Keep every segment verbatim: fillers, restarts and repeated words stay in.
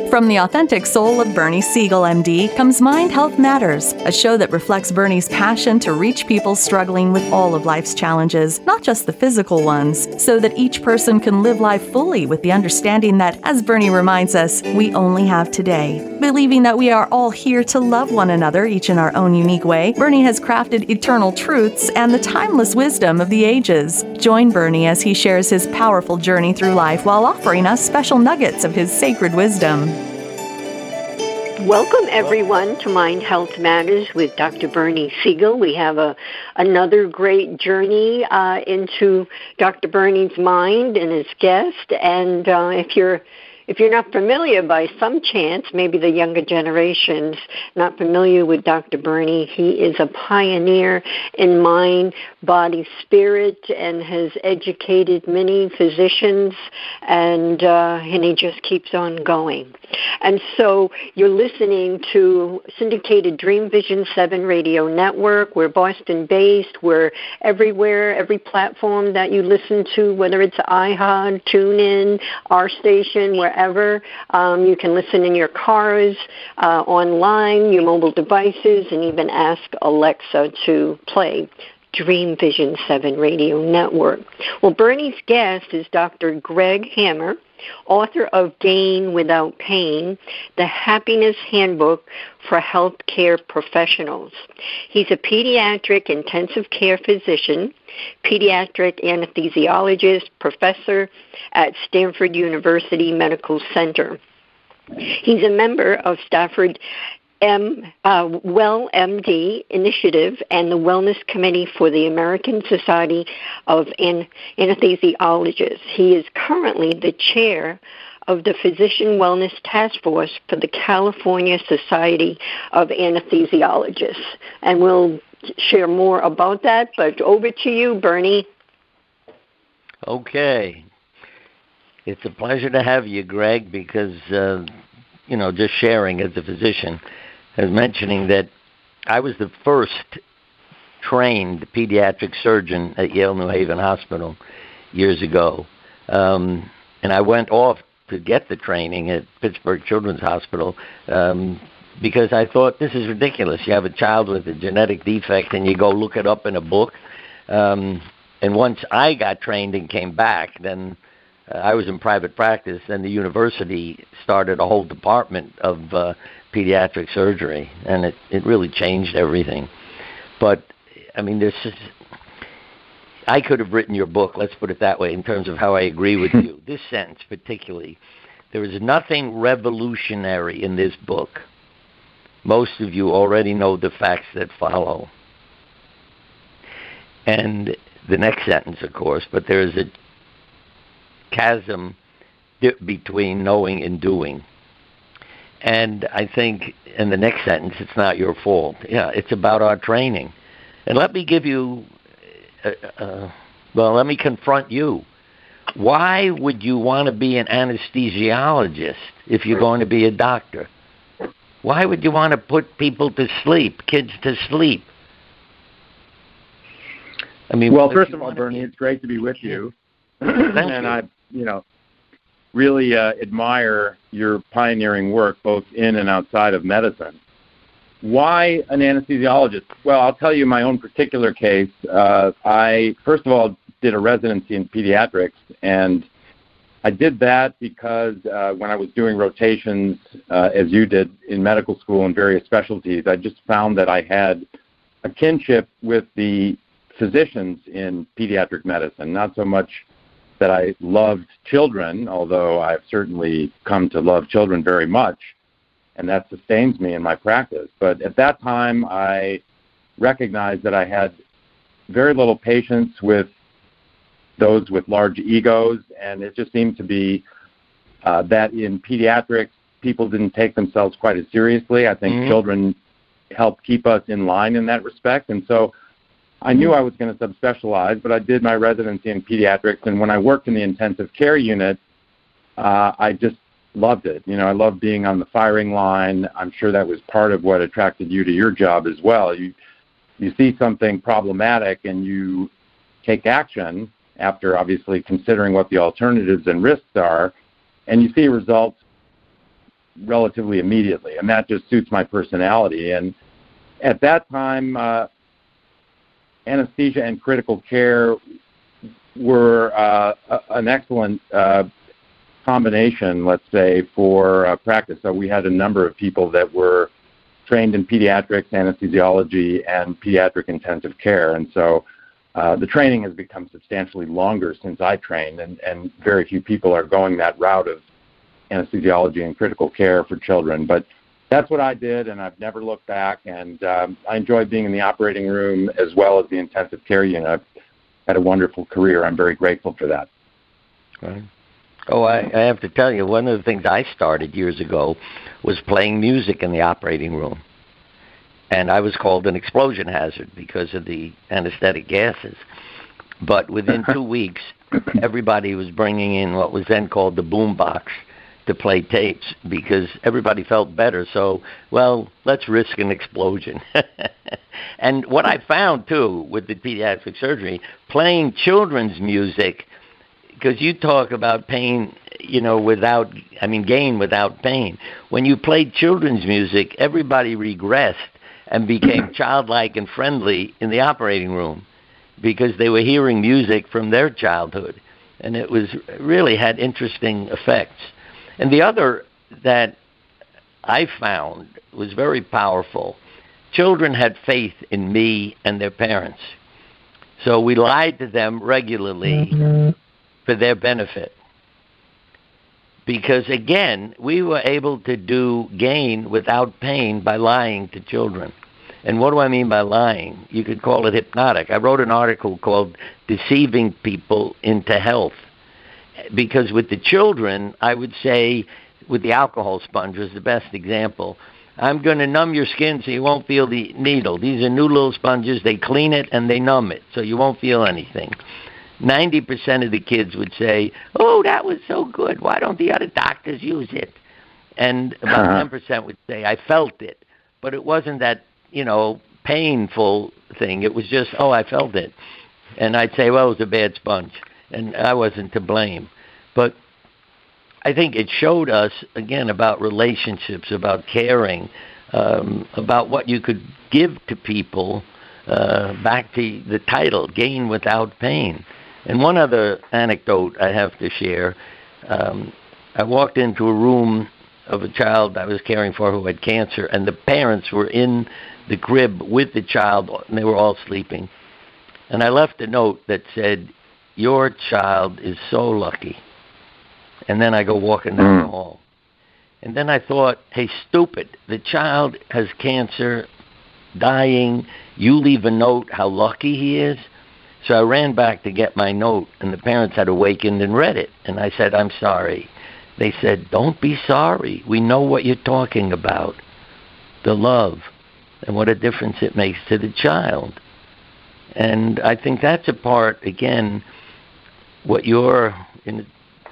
From the authentic soul of Bernie Siegel, M D, comes Mind Health Matters, a show that reflects Bernie's passion to reach people struggling with all of life's challenges, not just the physical ones, so that each person can live life fully with the understanding that, as Bernie reminds us, we only have today. Believing that we are all here to love one another, each in our own unique way, Bernie has crafted eternal truths and the timeless wisdom of the ages. Join Bernie as he shares his powerful journey through life while offering us special nuggets of his sacred wisdom. Welcome, everyone, to Mind Health Matters with Doctor Bernie Siegel. We have a another great journey uh, into Doctor Bernie's mind and his guest. And uh, if you're If you're not familiar by some chance, maybe the younger generation's not familiar with Doctor Bernie, he is a pioneer in mind, body, spirit, and has educated many physicians, and, uh, and he just keeps on going. And so you're listening to syndicated Dream Vision seven Radio Network. We're Boston-based. We're everywhere, every platform that you listen to, whether it's iHeart, TuneIn, our station, wherever. Ever. Um, you can listen in your cars, uh, online, your mobile devices, and even ask Alexa to play Dream Vision seven Radio Network. Well, Bernie's guest is Doctor Greg Hammer, author of Gain Without Pain, The Happiness Handbook for Healthcare Professionals. He's a pediatric intensive care physician, pediatric anesthesiologist, professor at Stanford University Medical Center. He's a member of Stafford M, uh, Well M D Initiative and the Wellness Committee for the American Society of An- Anesthesiologists. He is currently the chair of the Physician Wellness Task Force for the California Society of Anesthesiologists. And we'll share more about that, but over to you, Bernie. Okay. It's a pleasure to have you, Greg, because, uh, you know, just sharing as a physician, as mentioning that I was the first trained pediatric surgeon at Yale New Haven Hospital years ago. Um, and I went off to get the training at Pittsburgh Children's Hospital um, because I thought, this is ridiculous. You have a child with a genetic defect and you go look it up in a book. Um, and once I got trained and came back, then uh, I was in private practice, and the university started a whole department of uh, pediatric surgery, and it, it really changed everything. But, I mean, there's just, I could have written your book, let's put it that way, in terms of how I agree with you. This sentence particularly, there is nothing revolutionary in this book. Most of you already know the facts that follow. And the next sentence, of course, but there is a chasm between knowing and doing. And I think in the next sentence, it's not your fault. Yeah, it's about our training. And let me give you, uh, uh, well, let me confront you. Why would you want to be an anesthesiologist if you're going to be a doctor? Why would you want to put people to sleep, kids to sleep? I mean, well, first of all, Bernie, it's great to be with you. Thank and you. I, you know, really uh, admire your pioneering work both in and outside of medicine. Why an anesthesiologist? Well, I'll tell you my own particular case. Uh, I, first of all, did a residency in pediatrics, and I did that because uh, when I was doing rotations, uh, as you did in medical school in various specialties, I just found that I had a kinship with the physicians in pediatric medicine, not so much that I loved children, although I've certainly come to love children very much, and that sustains me in my practice. But at that time, I recognized that I had very little patience with those with large egos, and it just seemed to be uh, that in pediatrics, people didn't take themselves quite as seriously. I think mm-hmm. children help keep us in line in that respect, and so I knew I was going to subspecialize, but I did my residency in pediatrics, and when I worked in the intensive care unit, uh, I just loved it. You know, I loved being on the firing line. I'm sure that was part of what attracted you to your job as well. You you see something problematic and you take action after obviously considering what the alternatives and risks are, and you see results relatively immediately, and that just suits my personality. And at that time, uh, anesthesia and critical care were uh, a, an excellent uh, combination, let's say, for uh, practice. So we had a number of people that were trained in pediatrics, anesthesiology, and pediatric intensive care. And so uh, the training has become substantially longer since I trained, and, and very few people are going that route of anesthesiology and critical care for children. But that's what I did, and I've never looked back. And um, I enjoy being in the operating room as well as the intensive care unit. I've had a wonderful career. I'm very grateful for that. Right. Oh, I, I have to tell you, one of the things I started years ago was playing music in the operating room. And I was called an explosion hazard because of the anesthetic gases. But within two weeks, everybody was bringing in what was then called the boom box to play tapes because everybody felt better. So, well, let's risk an explosion. And what I found, too, with the pediatric surgery, playing children's music, because you talk about pain, you know, without, I mean, gain without pain. When you played children's music, everybody regressed and became childlike and friendly in the operating room because they were hearing music from their childhood. And it was really had interesting effects. And the other that I found was very powerful. Children had faith in me and their parents. So we lied to them regularly mm-hmm. for their benefit. Because, again, we were able to do gain without pain by lying to children. And what do I mean by lying? You could call it hypnotic. I wrote an article called Deceiving People into Health. Because with the children, I would say, with the alcohol sponge was the best example. I'm going to numb your skin so you won't feel the needle. These are new little sponges. They clean it and they numb it so you won't feel anything. ninety percent of the kids would say, oh, that was so good. Why don't the other doctors use it? And about uh-huh. ten percent would say, I felt it. But it wasn't that, you know, painful thing. It was just, oh, I felt it. And I'd say, well, it was a bad sponge. And I wasn't to blame. But I think it showed us, again, about relationships, about caring, um, about what you could give to people, uh, back to the title, Gain Without Pain. And one other anecdote I have to share. Um, I walked into a room of a child I was caring for who had cancer, and the parents were in the crib with the child, and they were all sleeping. And I left a note that said, your child is so lucky. And then I go walking down the hall. And then I thought, hey, stupid, the child has cancer, dying. You leave a note how lucky he is. So I ran back to get my note, and the parents had awakened and read it. And I said, I'm sorry. They said, don't be sorry. We know what you're talking about, the love, and what a difference it makes to the child. And I think that's a part, again, what you're in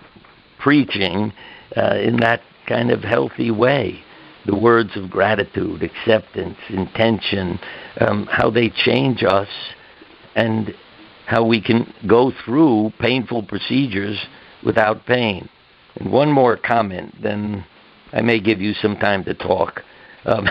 preaching uh, in that kind of healthy way. The words of gratitude, acceptance, intention, um, how they change us, and how we can go through painful procedures without pain. And one more comment, then I may give you some time to talk. Um,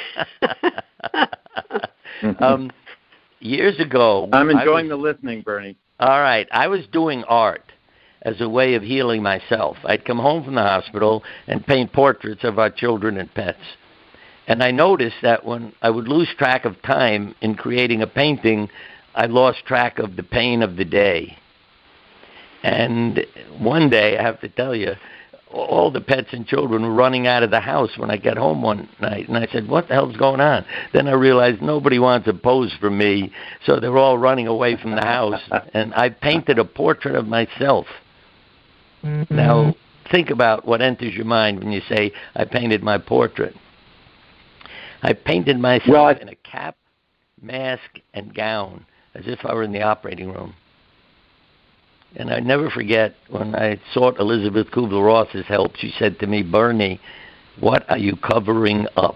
um, years ago... I'm enjoying was, the listening, Bernie. All right. I was doing art as a way of healing myself. I'd come home from the hospital and paint portraits of our children and pets. And I noticed that when I would lose track of time in creating a painting, I lost track of the pain of the day. And one day, I have to tell you, all the pets and children were running out of the house when I got home one night. And I said, what the hell's going on? Then I realized nobody wants a pose from me, so they were all running away from the house. And I painted a portrait of myself. Mm-hmm. Now, think about what enters your mind when you say, I painted my portrait. I painted myself well, I... in a cap, mask, and gown, as if I were in the operating room. And I never forget when I sought Elizabeth Kubler-Ross's help, she said to me, Bernie, what are you covering up?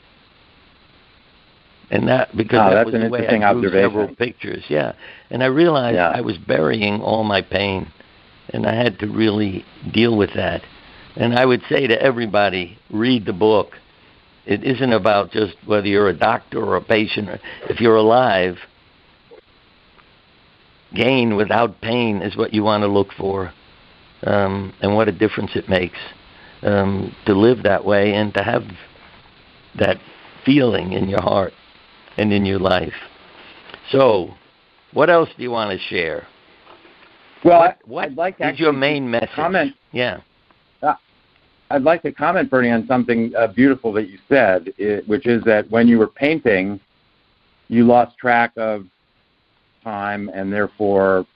And that, because oh, that was an the way I drew several observation. pictures, yeah. And I realized yeah. I was burying all my pain, and I had to really deal with that. And I would say to everybody, read the book. It isn't about just whether you're a doctor or a patient. If you're alive, gain without pain is what you want to look for. Um, and what a difference it makes um, to live that way and to have that feeling in your heart and in your life. So, what else do you want to share? Well, what, what I'd like to is your main message? Comment. Yeah. Uh, I'd like to comment, Bernie, on something uh, beautiful that you said, it, which is that when you were painting, you lost track of time and therefore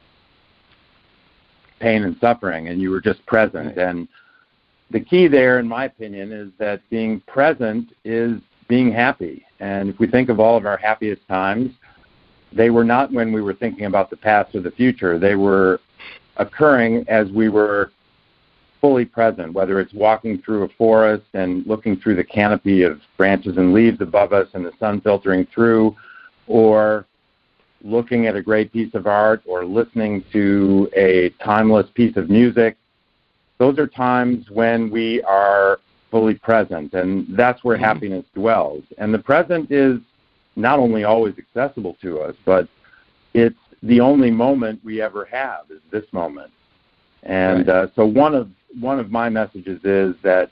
pain and suffering, and you were just present. Right. And the key there, in my opinion, is that being present is being happy. And if we think of all of our happiest times, they were not when we were thinking about the past or the future. They were occurring as we were fully present, whether it's walking through a forest and looking through the canopy of branches and leaves above us and the sun filtering through, or looking at a great piece of art or listening to a timeless piece of music. Those are times when we are fully present, and that's where mm-hmm. happiness dwells. And the present is not only always accessible to us, but it's the only moment we ever have is this moment. And right. uh, so one of one of my messages is that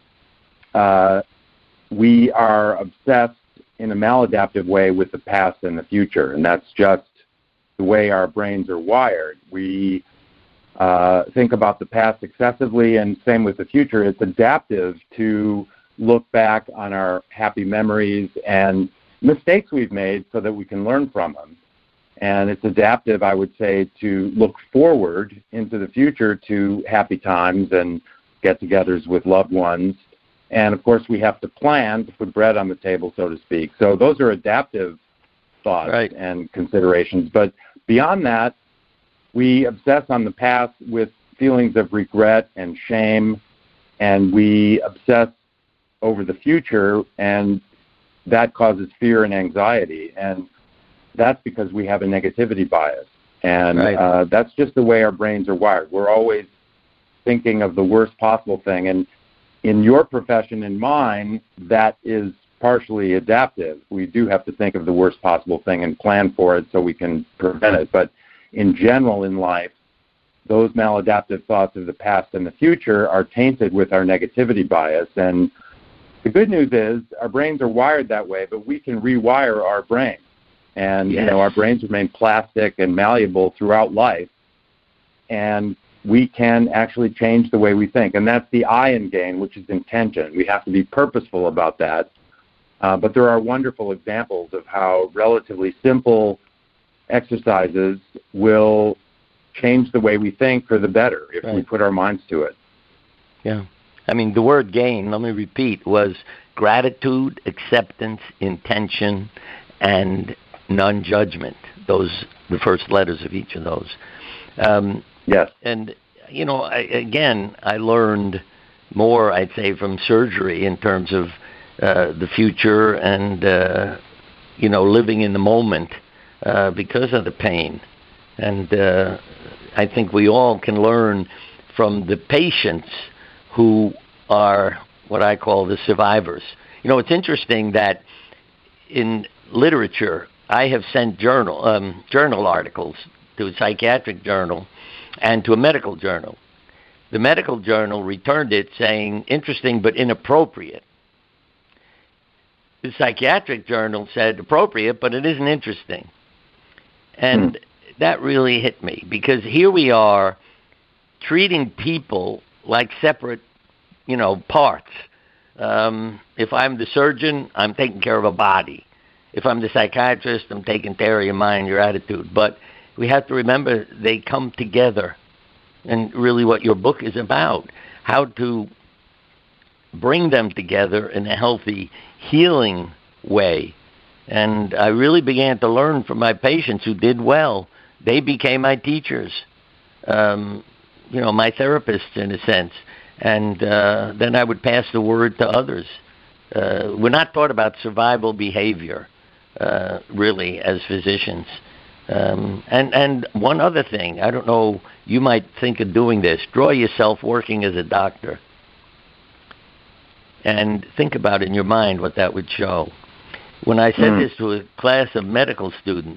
uh, we are obsessed in a maladaptive way with the past and the future, and that's just the way our brains are wired. We uh, think about the past excessively, and same with the future. It's adaptive to look back on our happy memories and mistakes we've made so that we can learn from them. And it's adaptive, I would say, to look forward into the future to happy times and get-togethers with loved ones. And, of course, we have to plan to put bread on the table, so to speak. So those are adaptive thoughts right. and considerations. But beyond that, we obsess on the past with feelings of regret and shame, and we obsess over the future, and that causes fear and anxiety. And that's because we have a negativity bias. And right. uh, that's just the way our brains are wired. We're always thinking of the worst possible thing. And in your profession and mine, that is partially adaptive. We do have to think of the worst possible thing and plan for it so we can prevent it. But in general in life, those maladaptive thoughts of the past and the future are tainted with our negativity bias. And the good news is our brains are wired that way, but we can rewire our brains. And, yes. you know, our brains remain plastic and malleable throughout life. And we can actually change the way we think. And that's the I in gain, which is intention. We have to be purposeful about that. Uh, but there are wonderful examples of how relatively simple exercises will change the way we think for the better if right. we put our minds to it. Yeah. I mean, the word gain, let me repeat, was gratitude, acceptance, intention, and non-judgment. Those, the first letters of each of those. Um, yes. And, you know, I, again, I learned more, I'd say, from surgery in terms of uh, the future and, uh, you know, living in the moment uh, because of the pain. And uh, I think we all can learn from the patients who are what I call the survivors. You know, it's interesting that in literature, I have sent journal um, journal articles to a psychiatric journal and to a medical journal. The medical journal returned it saying, interesting but inappropriate. The psychiatric journal said, appropriate, but it isn't interesting. And hmm. that really hit me, because here we are treating people like separate, you know, parts. Um, if I'm the surgeon, I'm taking care of a body. If I'm the psychiatrist, I'm taking care of your mind, your attitude. But we have to remember they come together. And really what your book is about, how to bring them together in a healthy, healing way. And I really began to learn from my patients who did well. They became my teachers, um, you know, my therapists in a sense. And uh, then I would pass the word to others. Uh, we're not taught about survival behavior. Uh, really, as physicians. Um, and, and one other thing, I don't know, you might think of doing this. Draw yourself working as a doctor. And think about in your mind what that would show. When I said mm. this to a class of medical students,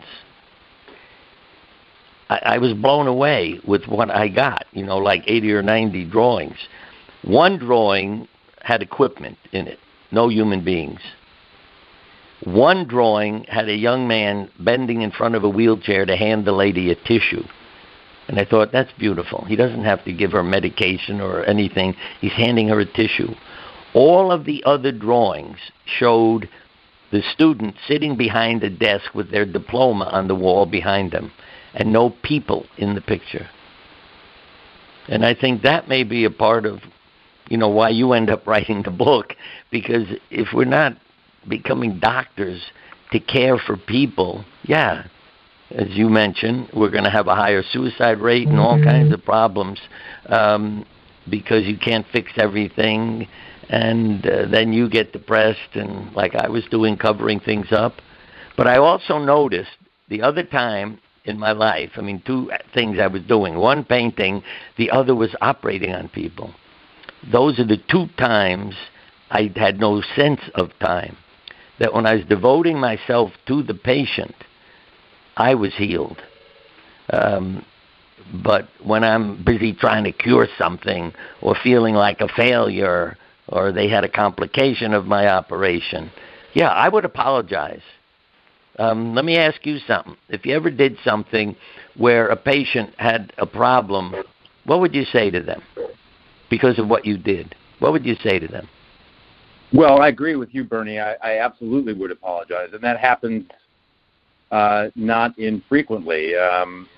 I, I was blown away with what I got, you know, like eighty or ninety drawings. One drawing had equipment in it, no human beings. One drawing had a young man bending in front of a wheelchair to hand the lady a tissue. And I thought, that's beautiful. He doesn't have to give her medication or anything. He's handing her a tissue. All of the other drawings showed the student sitting behind a desk with their diploma on the wall behind them, and no people in the picture. And I think that may be a part of, you know, why you end up writing the book, because if we're not becoming doctors to care for people, yeah, as you mentioned, we're going to have a higher suicide rate and all kinds of problems um, because you can't fix everything, and uh, then you get depressed, and like I was doing, covering things up. But I also noticed the other time in my life, I mean, two things I was doing. One, painting. The other was operating on people. Those are the two times I had no sense of time. That when I was devoting myself to the patient, I was healed. Um, but when I'm busy trying to cure something or feeling like a failure or they had a complication of my operation, yeah, I would apologize. Um, let me ask you something. If you ever did something where a patient had a problem, what would you say to them because of what you did? What would you say to them? Well, I agree with you, Bernie. I, I absolutely would apologize, and that happens uh, not infrequently. Um,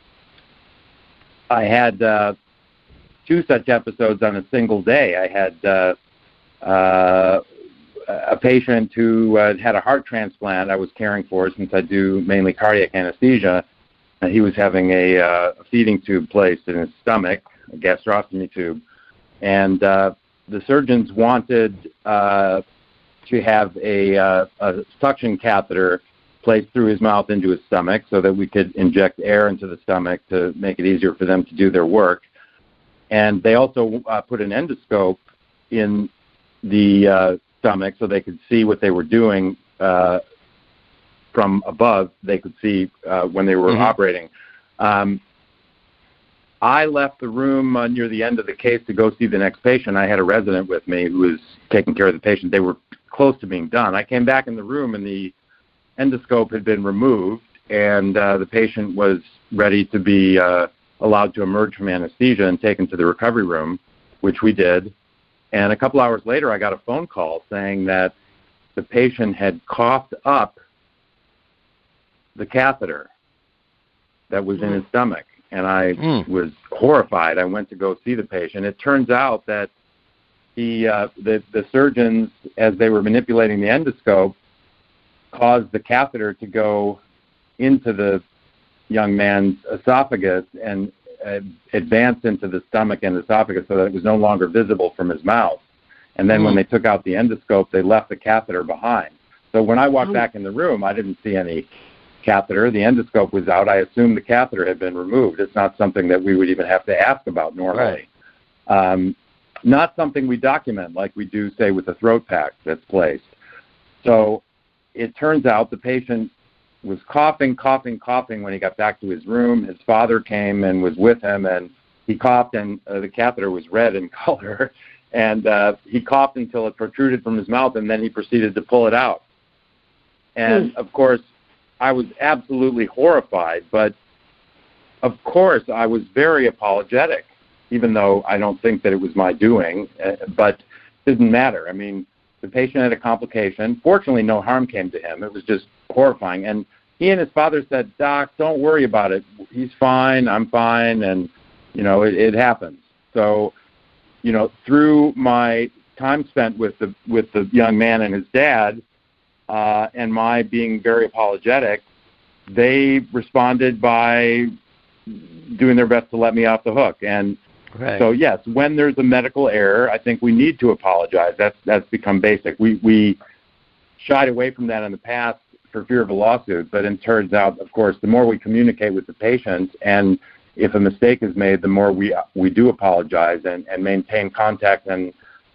I had uh, two such episodes on a single day. I had uh, uh, a patient who uh, had a heart transplant I was caring for, since I do mainly cardiac anesthesia, and he was having a, uh, a feeding tube placed in his stomach, a gastrostomy tube, and uh, the surgeons wanted uh, to have a, uh, a suction catheter placed through his mouth into his stomach so that we could inject air into the stomach to make it easier for them to do their work. And they also uh, put an endoscope in the uh, stomach so they could see what they were doing uh, from above. They could see uh, when they were mm-hmm. operating. Um, I left the room uh, near the end of the case to go see the next patient. I had a resident with me who was taking care of the patient. They were close to being done. I came back in the room, and the endoscope had been removed, and uh, the patient was ready to be uh, allowed to emerge from anesthesia and taken to the recovery room, which we did. And a couple hours later, I got a phone call saying that the patient had coughed up the catheter that was in his stomach. And I mm. was horrified. I went to go see the patient. It turns out that the, uh, the the surgeons, as they were manipulating the endoscope, caused the catheter to go into the young man's esophagus and uh, advance into the stomach and esophagus so that it was no longer visible from his mouth. And then mm. when they took out the endoscope, they left the catheter behind. So when I walked mm. back in the room, I didn't see any catheter. The endoscope was out. I assumed the catheter had been removed. It's not something that we would even have to ask about normally. Right. Um, not something we document like we do, say, with the throat pack that's placed. So it turns out the patient was coughing, coughing, coughing when he got back to his room. His father came and was with him, and he coughed, and uh, the catheter was red in color, and uh, he coughed until it protruded from his mouth, and then he proceeded to pull it out. And, mm. of course, I was absolutely horrified, but of course I was very apologetic, even though I don't think that it was my doing, uh, but it didn't matter. I mean, the patient had a complication. Fortunately, no harm came to him. It was just horrifying. And he and his father said, "Doc, don't worry about it. He's fine, I'm fine," and, you know, it, it happens. So, you know, through my time spent with the with the young man and his dad, Uh, and my being very apologetic, they responded by doing their best to let me off the hook. And right. so, yes, when there's a medical error, I think we need to apologize. That's that's become basic. We we shied away from that in the past for fear of a lawsuit, but it turns out, of course, the more we communicate with the patient, and if a mistake is made, the more we we do apologize and, and maintain contact and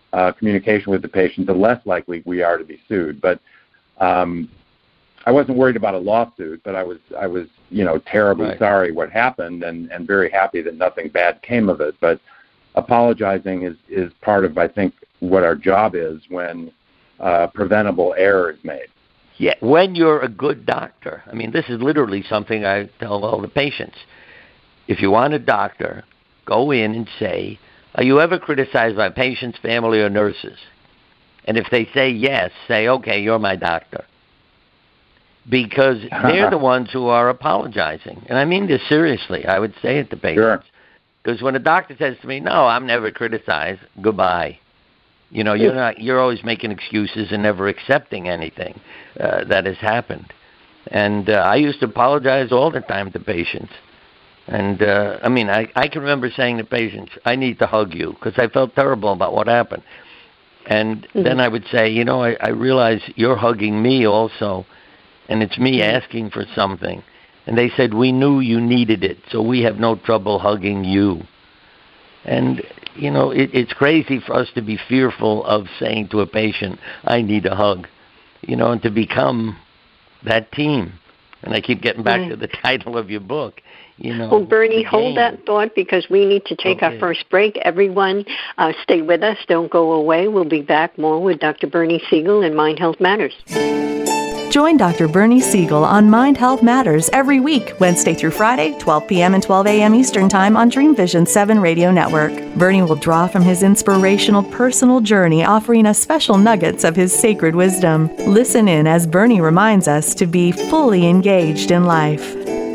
uh, communication with the patient, the less likely we are to be sued. But um, I wasn't worried about a lawsuit, but I was, I was, you know, terribly right. sorry what happened, and, and very happy that nothing bad came of it. But apologizing is, is part of, I think, what our job is when uh, preventable error is made. Yeah, when you're a good doctor. I mean, this is literally something I tell all the patients. If you want a doctor, go in and say, are you ever criticized by patients, family, or nurses? And if they say yes, say, okay, you're my doctor. Because they're the ones who are apologizing. And I mean this seriously. I would say it to patients. Because sure. when a doctor says to me, no, I'm never criticized, goodbye. You know, you're not. You're always making excuses and never accepting anything uh, that has happened. And uh, I used to apologize all the time to patients. And, uh, I mean, I, I can remember saying to patients, I need to hug you, because I felt terrible about what happened. And mm-hmm. then I would say, you know, I, I realize you're hugging me also, and it's me asking for something. And they said, we knew you needed it, so we have no trouble hugging you. And, you know, it, it's crazy for us to be fearful of saying to a patient, I need a hug, you know, and to become that team. And I keep getting back right. to the title of your book. You know, well, Bernie, hold that thought, because we need to take okay. our first break. Everyone, uh, stay with us. Don't go away. We'll be back more with Doctor Bernie Siegel and Mind Health Matters. Join Doctor Bernie Siegel on Mind Health Matters every week, Wednesday through Friday, twelve p.m. and twelve a.m. Eastern Time on Dream Vision seven Radio Network. Bernie will draw from his inspirational personal journey, offering us special nuggets of his sacred wisdom. Listen in as Bernie reminds us to be fully engaged in life.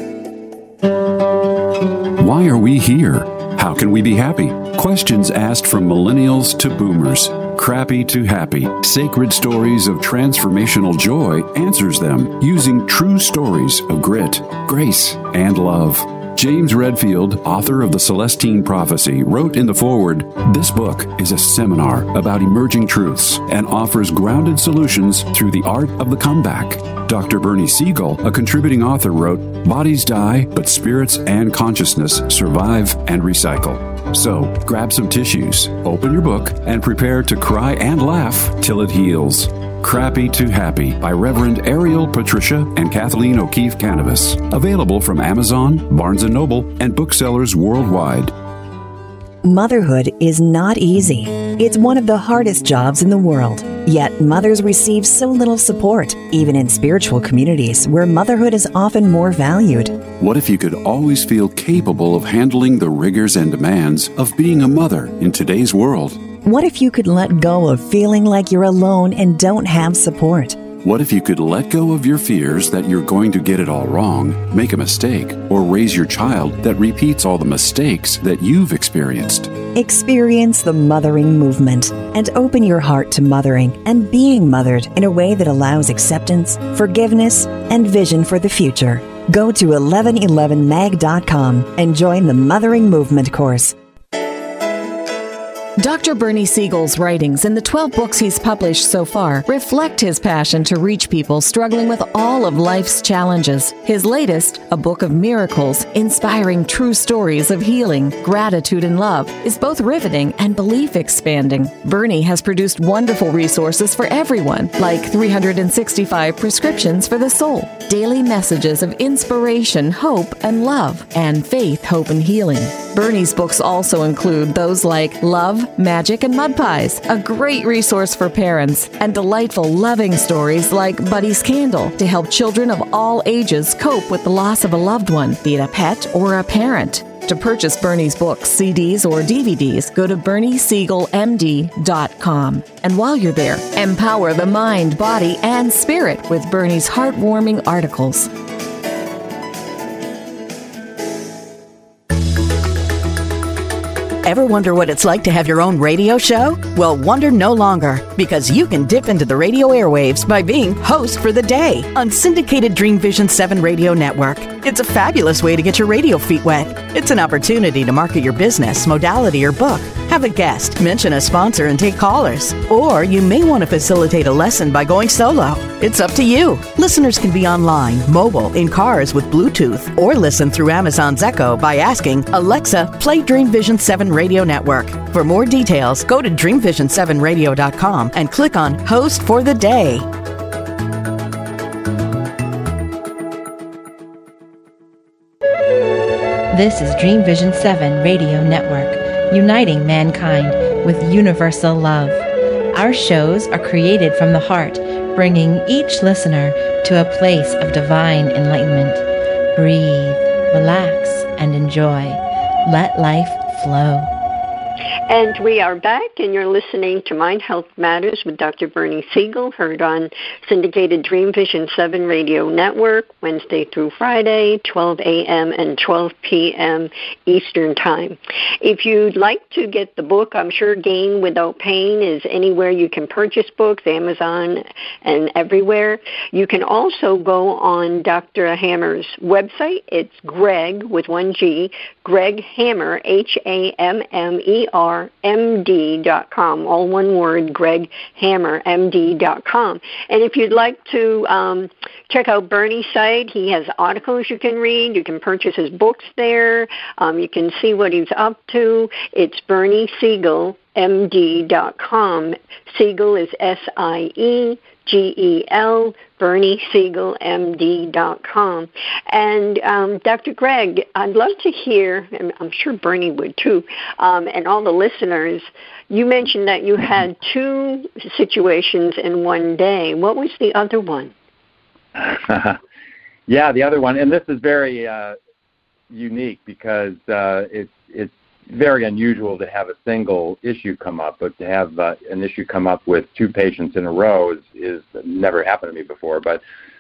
Why are we here? How can we be happy? Questions asked from millennials to boomers. Crappy to Happy, Sacred Stories of Transformational Joy answers them using true stories of grit, grace, and love. James Redfield, author of The Celestine Prophecy, wrote in the foreword, this book is a seminar about emerging truths and offers grounded solutions through the art of the comeback. Doctor Bernie Siegel, a contributing author, wrote, bodies die, but spirits and consciousness survive and recycle. So, grab some tissues, open your book, and prepare to cry and laugh till it heals. Crappy to Happy by Reverend Ariel Patricia and Kathleen O'Keefe Cannabis. Available from Amazon, Barnes and Noble, and booksellers worldwide. Motherhood is not easy. It's one of the hardest jobs in the world. Yet mothers receive so little support, even in spiritual communities where motherhood is often more valued. What if you could always feel capable of handling the rigors and demands of being a mother in today's world? What if you could let go of feeling like you're alone and don't have support? What if you could let go of your fears that you're going to get it all wrong, make a mistake, or raise your child that repeats all the mistakes that you've experienced? Experience the mothering movement and open your heart to mothering and being mothered in a way that allows acceptance, forgiveness, and vision for the future. Go to eleven eleven mag dot com and join the Mothering Movement course. Doctor Bernie Siegel's writings and the twelve books he's published so far reflect his passion to reach people struggling with all of life's challenges. His latest, A Book of Miracles, inspiring true stories of healing, gratitude, and love, is both riveting and belief-expanding. Bernie has produced wonderful resources for everyone, like three hundred sixty-five prescriptions for the soul, daily messages of inspiration, hope, and love, and faith, hope, and healing. Bernie's books also include those like Love, Magic, and Mud Pies, a great resource for parents, and delightful loving stories like Buddy's Candle to help children of all ages cope with the loss of a loved one, be it a pet or a parent. To purchase Bernie's books, C Ds, or D V Ds, go to bernie siegel m d dot com. And while you're there, empower the mind, body, and spirit with Bernie's heartwarming articles. Ever wonder what it's like to have your own radio show? Well, wonder no longer, because you can dip into the radio airwaves by being host for the day on syndicated Dream Vision seven Radio Network. It's a fabulous way to get your radio feet wet. It's an opportunity to market your business, modality, or book. have a guest, mention a sponsor, and take callers. Or you may want to facilitate a lesson by going solo. It's up to you. Listeners can be online, mobile, in cars with Bluetooth, or listen through Amazon's Echo by asking, Alexa, play Dream Vision seven Radio Network. For more details, go to dream vision seven radio dot com and click on Host for the Day. This is Dream Vision seven Radio Network, uniting mankind with universal love. Our shows are created from the heart, bringing each listener to a place of divine enlightenment. Breathe, relax, and enjoy. Let life flow. And we are back, and you're listening to Mind Health Matters with Doctor Bernie Siegel, heard on syndicated Dream Vision seven Radio Network, Wednesday through Friday, twelve a.m. and twelve p.m. Eastern Time. If you'd like to get the book, I'm sure Gain Without Pain is anywhere you can purchase books, Amazon and everywhere. You can also go on Doctor Hammer's website. It's Greg, with one G, Greg Hammer, H A M M E R, M D dot com, all one word, Greg Hammer, M D dot com. And if you'd like to um, check out Bernie's site, he has articles you can read. You can purchase his books there. Um, you can see what he's up to. It's Bernie Siegel, M D dot com. Siegel is S I E G E L, Bernie Siegel, M D dot com. And um, Doctor Greg, I'd love to hear, and I'm sure Bernie would too, um, and all the listeners, you mentioned that you had two situations in one day. What was the other one? Yeah, the other one, and this is very uh, unique because uh, it's it's very unusual to have a single issue come up, but to have uh, an issue come up with two patients in a row is, is never happened to me before. But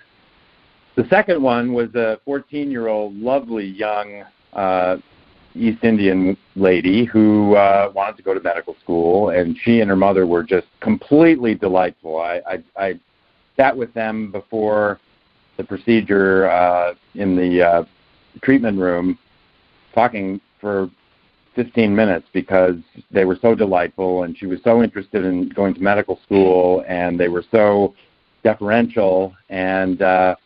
the second one was a fourteen-year-old, lovely young uh, East Indian lady who uh, wanted to go to medical school, and she and her mother were just completely delightful. I, I, I sat with them before the procedure uh, in the uh, treatment room, talking for fifteen minutes because they were so delightful, and she was so interested in going to medical school, and they were so deferential, and uh,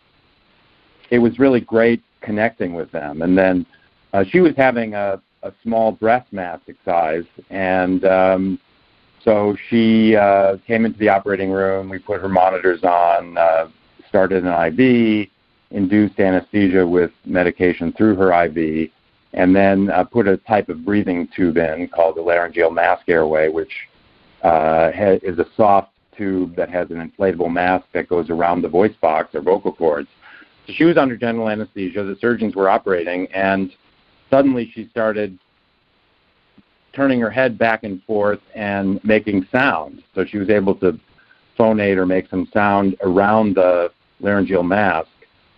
it was really great connecting with them. And then uh, she was having a, a small breast mass excised, and um, so she uh, came into the operating room. We put her monitors on, uh, started an I V, induced anesthesia with medication through her I V, and then uh, put a type of breathing tube in called the laryngeal mask airway, which uh, ha- is a soft tube that has an inflatable mask that goes around the voice box or vocal cords. So she was under general anesthesia. The surgeons were operating, and suddenly she started turning her head back and forth and making sound. So she was able to phonate or make some sound around the laryngeal mask.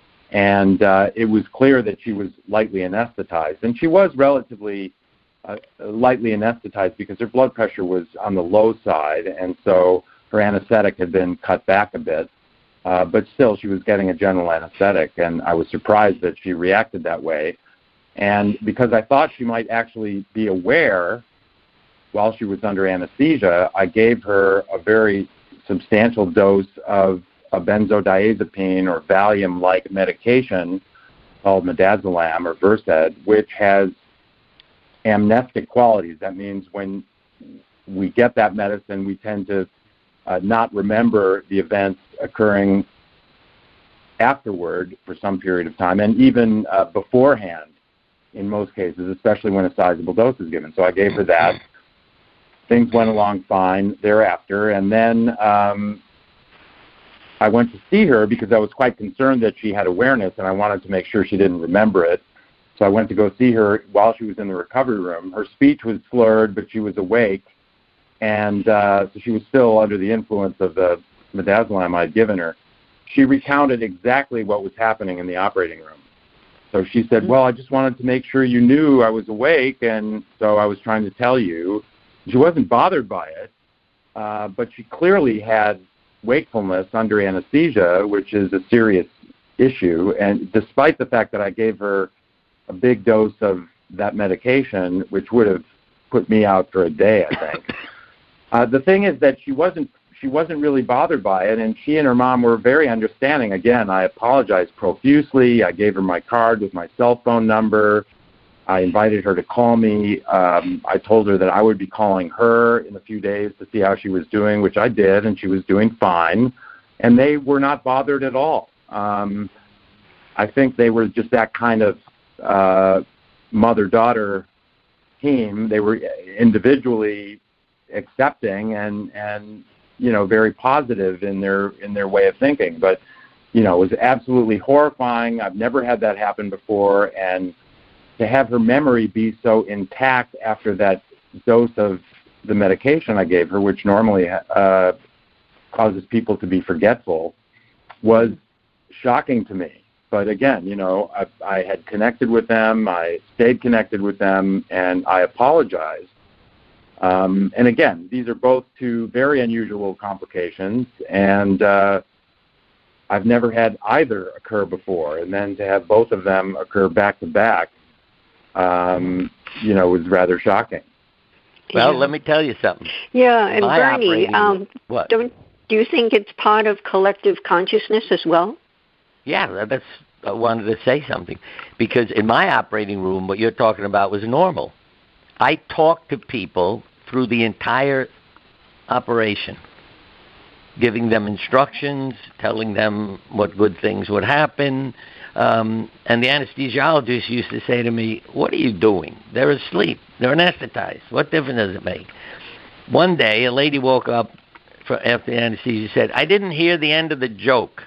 And uh, it was clear that she was lightly anesthetized. And she was relatively uh, lightly anesthetized because her blood pressure was on the low side, and so her anesthetic had been cut back a bit. Uh, but still, she was getting a general anesthetic, and I was surprised that she reacted that way. And because I thought she might actually be aware while she was under anesthesia, I gave her a very substantial dose of a benzodiazepine or Valium-like medication called midazolam or Versed, which has amnestic qualities. That means when we get that medicine, we tend to uh, not remember the events occurring afterward for some period of time, and even uh, beforehand in most cases, especially when a sizable dose is given. So I gave her that. Things went along fine thereafter, and then um, I went to see her because I was quite concerned that she had awareness, and I wanted to make sure she didn't remember it. So I went to go see her while she was in the recovery room. Her speech was slurred, but she was awake, and uh, so she was still under the influence of the midazolam I'd given her. She recounted exactly what was happening in the operating room. So she said, well, I just wanted to make sure you knew I was awake, and so I was trying to tell you. She wasn't bothered by it, uh, but she clearly had wakefulness under anesthesia, which is a serious issue. And despite the fact that I gave her a big dose of that medication, which would have put me out for a day, I think. uh, the thing is that she wasn't she wasn't really bothered by it, and she and her mom were very understanding. Again, I apologized profusely. I gave her my card with my cell phone number. I invited her to call me. Um, I told her that I would be calling her in a few days to see how she was doing, which I did, and she was doing fine. And they were not bothered at all. Um, I think they were just that kind of uh, mother-daughter team. They were individually accepting and, and you know, very positive in their in their way of thinking. But, you know, it was absolutely horrifying. I've never had that happen before. And to have her memory be so intact after that dose of the medication I gave her, which normally uh, causes people to be forgetful, was shocking to me. But again, you know, I, I had connected with them, I stayed connected with them, and I apologized. Um, and again, these are both two very unusual complications, and uh, I've never had either occur before. And then to have both of them occur back to back, um, you know, was rather shocking. Well, yeah. let me tell you something. Yeah, and My Bernie, um, what? don't do you think it's part of collective consciousness as well? Yeah, that's. I wanted to say something because in my operating room, what you're talking about was normal. I talked to people through the entire operation, giving them instructions, telling them what good things would happen. Um, and the anesthesiologist used to say to me, "What are you doing? They're asleep. They're anesthetized. What difference does it make?" One day, a lady woke up for, after the anesthesia and said, "I didn't hear the end of the joke."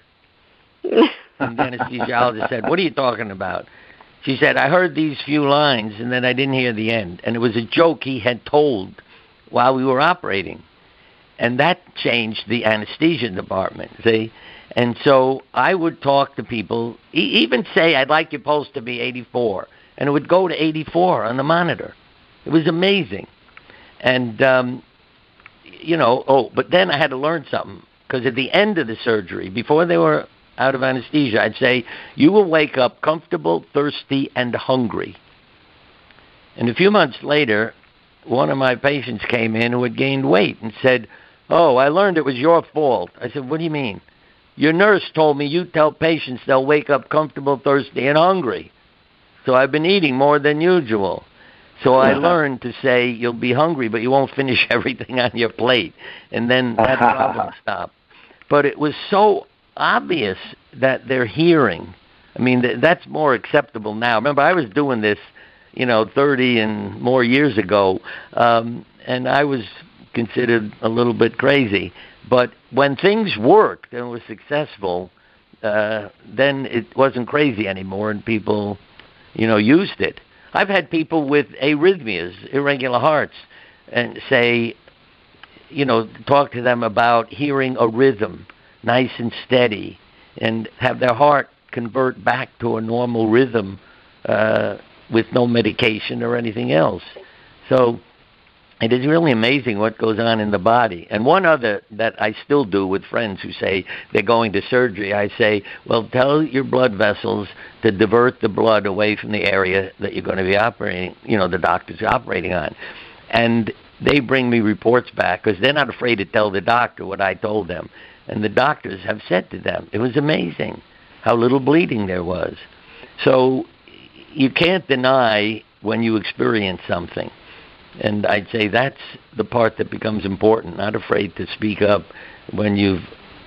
And the anesthesiologist said, "What are you talking about?" She said, "I heard these few lines, and then I didn't hear the end." And it was a joke he had told while we were operating. And that changed the anesthesia department, see? And so I would talk to people, e- even say, "I'd like your pulse to be eighty-four." And it would go to eighty-four on the monitor. It was amazing. And, um, you know, oh, but then I had to learn something. Because at the end of the surgery, before they were out of anesthesia, I'd say, "You will wake up comfortable, thirsty, and hungry." And a few months later, one of my patients came in who had gained weight and said, "Oh, I learned it was your fault." I said, "What do you mean?" "Your nurse told me you tell patients they'll wake up comfortable, thirsty, and hungry. So I've been eating more than usual. So I learned to say you'll be hungry, but you won't finish everything on your plate." And then that problem stopped. But it was so obvious that they're hearing. I mean, th- that's more acceptable now. Remember, I was doing this, you know, thirty and more years ago, um, and I was considered a little bit crazy. But when things worked and were successful, uh, then it wasn't crazy anymore, and people, you know, used it. I've had people with arrhythmias, irregular hearts, and say, you know, talk to them about hearing a rhythm, nice and steady, and have their heart convert back to a normal rhythm uh, with no medication or anything else. So it is really amazing what goes on in the body. And one other that I still do with friends who say they're going to surgery, I say, well, tell your blood vessels to divert the blood away from the area that you're going to be operating, you know, the doctor's operating on. And they bring me reports back because they're not afraid to tell the doctor what I told them. And the doctors have said to them, it was amazing how little bleeding there was. So you can't deny when you experience something. And I'd say that's the part that becomes important, not afraid to speak up when you've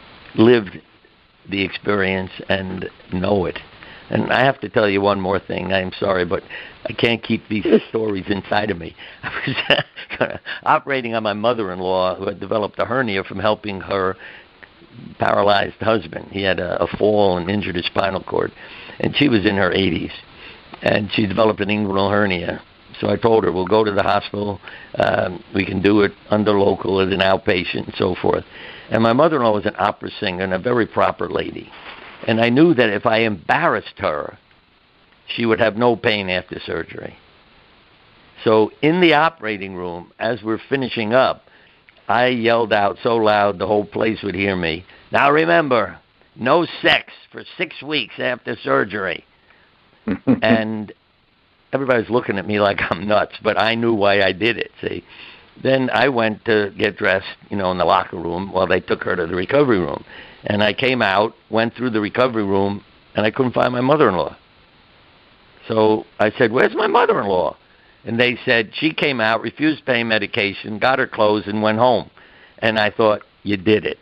lived the experience and know it. And I have to tell you one more thing. I'm sorry, but I can't keep these stories inside of me. I was operating on my mother-in-law who had developed a hernia from helping her paralyzed husband. He had a, a fall and injured his spinal cord, and she was in her eighties, and she developed an inguinal hernia. So I told her, we'll go to the hospital. Um, we can do it under local as an outpatient and so forth. And my mother-in-law was an opera singer and a very proper lady. And I knew that if I embarrassed her, she would have no pain after surgery. So in the operating room, as we're finishing up, I yelled out so loud the whole place would hear me, "Now remember, no sex for six weeks after surgery." And everybody's looking at me like I'm nuts, but I knew why I did it, see. Then I went to get dressed, you know, in the locker room while they took her to the recovery room. And I came out, went through the recovery room, and I couldn't find my mother-in-law. So I said, where's my mother-in-law? And they said, she came out, refused pain medication, got her clothes, and went home. And I thought, you did it.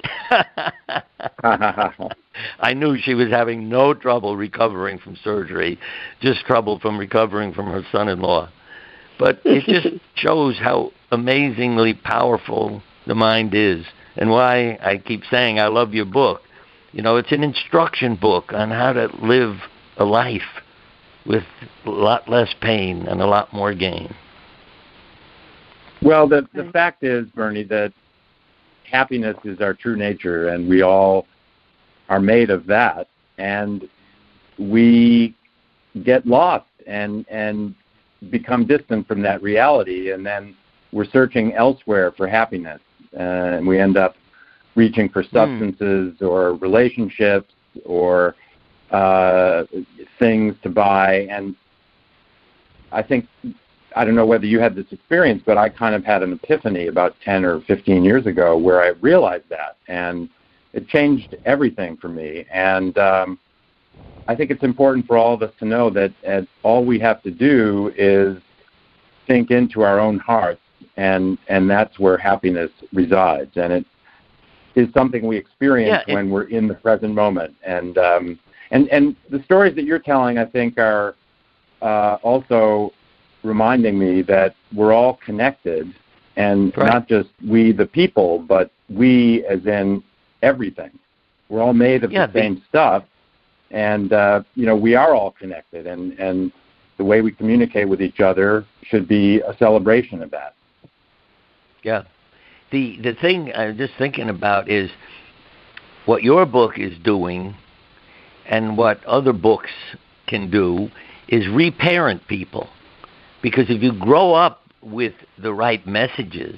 I knew she was having no trouble recovering from surgery, just trouble from recovering from her son-in-law. But it just shows how amazingly powerful the mind is, and why I keep saying I love your book. You know, it's an instruction book on how to live a life with a lot less pain and a lot more gain. Well, the the fact is, Bernie, that happiness is our true nature, and we all are made of that, and we get lost and and become distant from that reality, and then we're searching elsewhere for happiness, uh, and we end up reaching for substances mm. or relationships or uh, things to buy. And I think, I don't know whether you had this experience, but I kind of had an epiphany about ten or fifteen years ago where I realized that, and it changed everything for me. And um, I think it's important for all of us to know that as all we have to do is think into our own hearts, and, and that's where happiness resides. And it is something we experience yeah, it, when we're in the present moment. And, um, and, and the stories that you're telling, I think, are uh, also reminding me that we're all connected, and right. not just we the people, but we as in everything. We're all made of yeah, the same the, stuff, and uh, you know, we are all connected, and, and the way we communicate with each other should be a celebration of that. Yeah. The the thing I'm just thinking about is what your book is doing, and what other books can do, is reparent people. Because if you grow up with the right messages,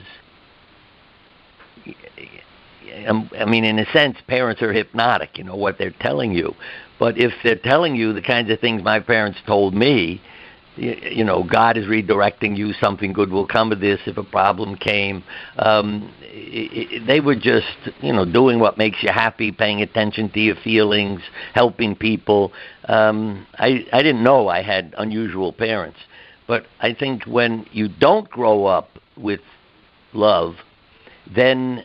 I mean, in a sense, parents are hypnotic, you know, what they're telling you. But if they're telling you the kinds of things my parents told me, you know, God is redirecting you, something good will come of this if a problem came. Um, it, it, they were just, you know, doing what makes you happy, paying attention to your feelings, helping people. Um, I, I didn't know I had unusual parents. But I think when you don't grow up with love, then,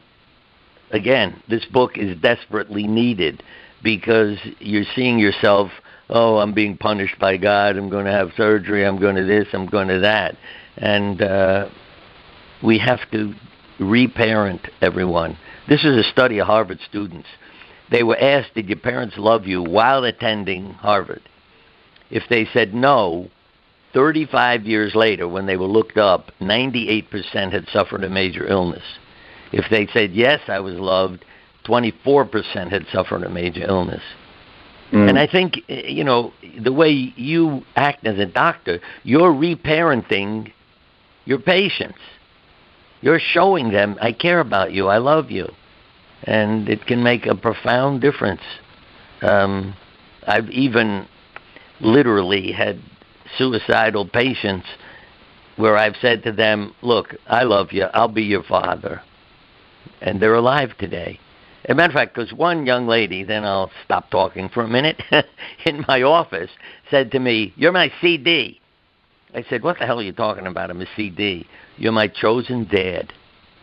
again, this book is desperately needed, because you're seeing yourself, oh, I'm being punished by God, I'm going to have surgery, I'm going to this, I'm going to that. And uh, we have to reparent everyone. This is a study of Harvard students. They were asked, did your parents love you while attending Harvard? If they said no, thirty-five years later, when they were looked up, ninety-eight percent had suffered a major illness. If they said, yes, I was loved, twenty-four percent had suffered a major illness. Mm. And I think, you know, the way you act as a doctor, you're reparenting your patients. You're showing them, I care about you, I love you. And it can make a profound difference. Um, I've even literally had suicidal patients where I've said to them, look, I love you, I'll be your father. And they're alive today. As a matter of fact, because one young lady, then I'll stop talking for a minute, in my office said to me, you're my C D. I said, what the hell are you talking about? I'm a C D. You're my chosen dad.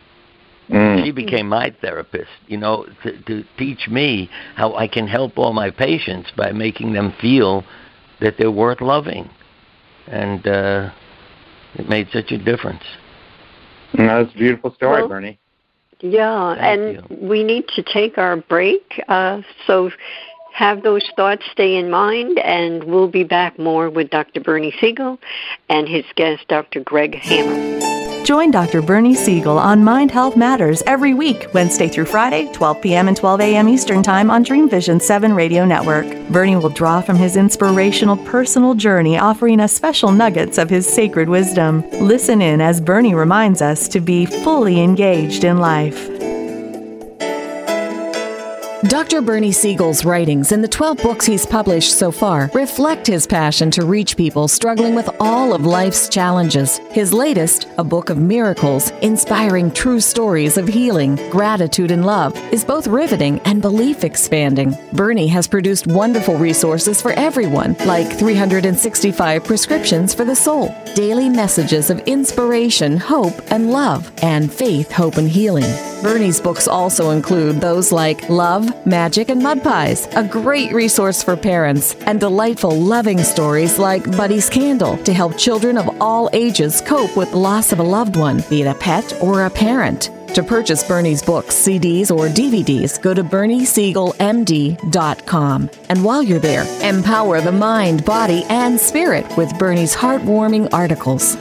Mm. She became my therapist, you know, to, to teach me how I can help all my patients by making them feel that they're worth loving. And uh, it made such a difference. That's a beautiful story, well, Bernie. Yeah, Thank and you. we need to take our break. Uh, so have those thoughts stay in mind, and we'll be back more with Doctor Bernie Siegel and his guest, Doctor Greg Hammer. Join Doctor Bernie Siegel on Mind Health Matters every week, Wednesday through Friday, twelve p.m. and twelve a.m. Eastern Time on Dream Vision seven Radio Network. Bernie will draw from his inspirational personal journey, offering us special nuggets of his sacred wisdom. Listen in as Bernie reminds us to be fully engaged in life. Doctor Bernie Siegel's writings and the twelve books he's published so far reflect his passion to reach people struggling with all of life's challenges. His latest, A Book of Miracles, inspiring true stories of healing, gratitude, and love, is both riveting and belief-expanding. Bernie has produced wonderful resources for everyone, like three hundred sixty-five prescriptions for the soul, daily messages of inspiration, hope, and love, and faith, hope, and healing. Bernie's books also include those like Love, Magic, and Mud Pies, a great resource for parents, and delightful, loving stories like Buddy's Candle to help children of all ages cope with loss of a loved one, be it a pet or a parent. To purchase Bernie's books, C Ds, or D V Ds, go to bernie siegel m d dot com. And while you're there, empower the mind, body, and spirit with Bernie's heartwarming articles.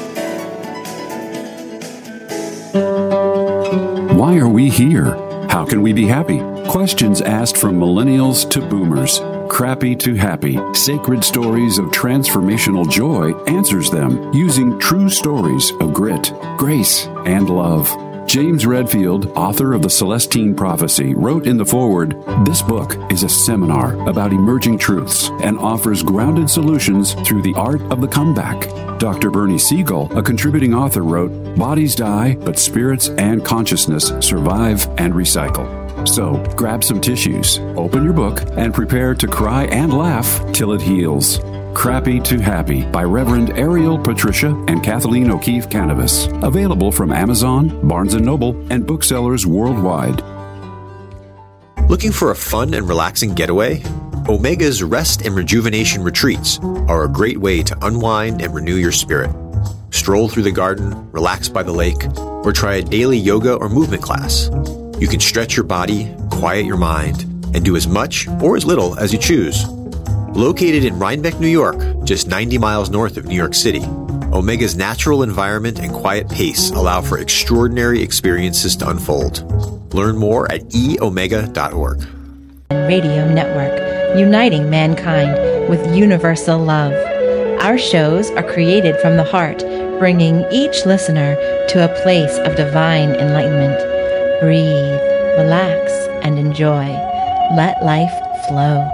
Why are we here? How can we be happy? Questions asked from millennials to boomers. Crappy to Happy, Sacred Stories of Transformational Joy answers them using true stories of grit, grace, and love. James Redfield, author of The Celestine Prophecy, wrote in the foreword, "This book is a seminar about emerging truths and offers grounded solutions through the art of the comeback." Doctor Bernie Siegel, a contributing author, wrote, "Bodies die, but spirits and consciousness survive and recycle." So, grab some tissues, open your book, and prepare to cry and laugh till it heals. Crappy to Happy by Reverend Ariel Patricia and Kathleen O'Keefe Cannabis. Available from Amazon, Barnes and Noble, and booksellers worldwide. Looking for a fun and relaxing getaway? Omega's Rest and Rejuvenation Retreats are a great way to unwind and renew your spirit. Stroll through the garden, relax by the lake, or try a daily yoga or movement class. You can stretch your body, quiet your mind, and do as much or as little as you choose. Located in Rhinebeck, New York, just ninety miles north of New York City, Omega's natural environment and quiet pace allow for extraordinary experiences to unfold. Learn more at e omega dot org. Radio Network, uniting mankind with universal love. Our shows are created from the heart, bringing each listener to a place of divine enlightenment. Breathe, relax, and enjoy. Let life flow.